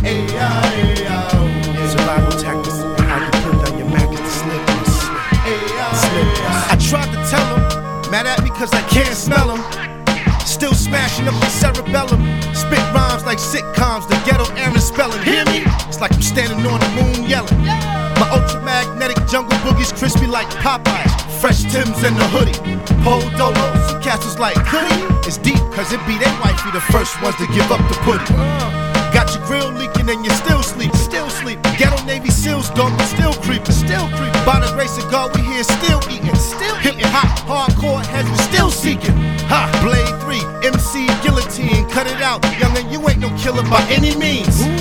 Survival tactics, how you put down your Mac at the slippers. I tried to tell him, mad at me cause I can't smell him. Still smashing up the cerebellum. Spit rhymes like sitcoms, the ghetto Aaron spelling. Hear me? It's like I'm standing on the moon yelling. My ultramagnetic jungle boogies crispy like Popeyes. Fresh Timbs and the hoodie. Pole Dolos, some castles like Goody. It's deep cause it be they wifey the first ones to give up the pudding. Got your grill leaking and you're still sleeping. Still sleeping. Ghetto Navy SEALs dog, but still creeping. Still creeping. By the grace of God we here still eating. Still hitting hot, hardcore heads we still seeking. Ha! Blade 3, MC guillotine, cut it out. Youngin', you ain't no killer by any means.